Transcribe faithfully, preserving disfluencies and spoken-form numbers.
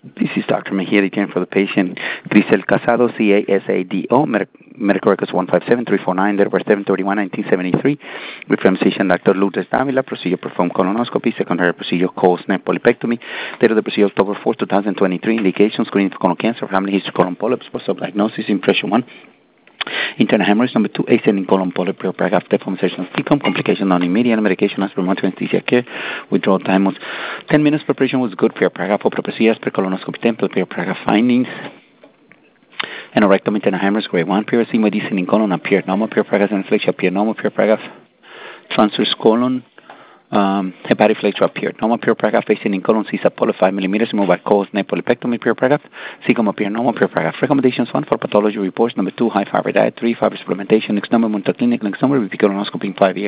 This is Doctor Mejia again for the patient. Grisel Casado, C A S A D O, Med- medical records one five seven three four nine, December seventh thirty-one, nineteen seventy-three. With physician Doctor Lourdes Davila, procedure performed colonoscopy, secondary procedure cold snap polypectomy. Date of the procedure October fourth, twenty twenty-three. Indications, screening for colon cancer, family history, colon polyps, post-diagnosis, impression one. Internal hemorrhage. Number two, ascending colon polyp, paragraph deformation of cecum, complication non-immediate, medication as per monitoring anesthesia care. Withdrawal time was ten minutes. Preparation was good. Paragraph for procedures per colonoscopy template, paragraph findings. Anorectum, internal hemorrhage, grade one, period, descending colon, appeared normal, paragraph inflection, appeared normal, paragraph transverse colon. Um, hepatic flexure appeared normal, pure paragraph, ascending colon, C S A polyp five millimeters, removed by cold snap polypectomy, pure paragraph, cecum appeared normal, pure paragraph. Recommendations: one, for pathology reports; number two, high fiber diet; three, fiber supplementation; next number, monitor clinic; next number, repeat colonoscopy in five years.